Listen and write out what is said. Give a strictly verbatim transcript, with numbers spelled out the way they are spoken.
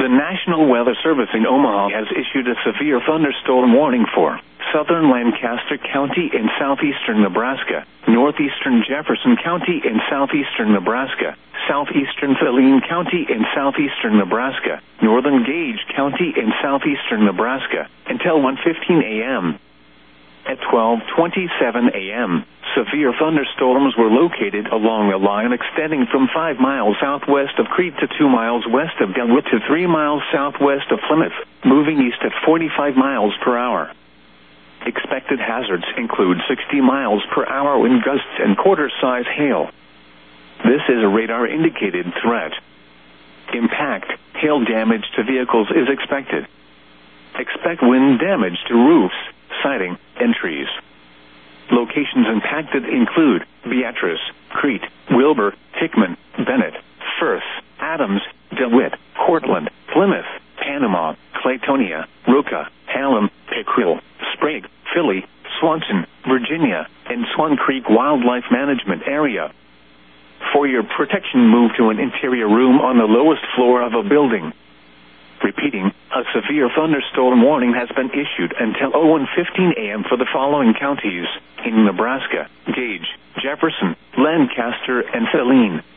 The National Weather Service in Omaha has issued a severe thunderstorm warning for southern Lancaster County in southeastern Nebraska, northeastern Jefferson County in southeastern Nebraska, southeastern Saline County in southeastern Nebraska, northern Gage County in southeastern Nebraska, until one fifteen a m At twelve twenty-seven a m, severe thunderstorms were located along a line extending from five miles southwest of Crete to two miles west of DeWitt to three miles southwest of Plymouth, moving east at forty-five miles per hour. Expected hazards include sixty miles per hour wind gusts and quarter-size hail. This is a radar-indicated threat. Impact, hail damage to vehicles is expected. Expect wind damage to roofs, siding, and trees. Locations impacted include Beatrice, Crete, Wilbur, Hickman, Bennett, Firth, Adams, DeWitt, Cortland, Plymouth, Panama, Claytonia, Roca, Hallam, Pickrell, Sprague, Philly, Swanson, Virginia, and Swan Creek Wildlife Management Area. For your protection, move to an interior room on the lowest floor of a building. Repeating, a severe thunderstorm warning has been issued until one fifteen a m for the following counties in Nebraska: Gage, Jefferson, Lancaster, and Saline.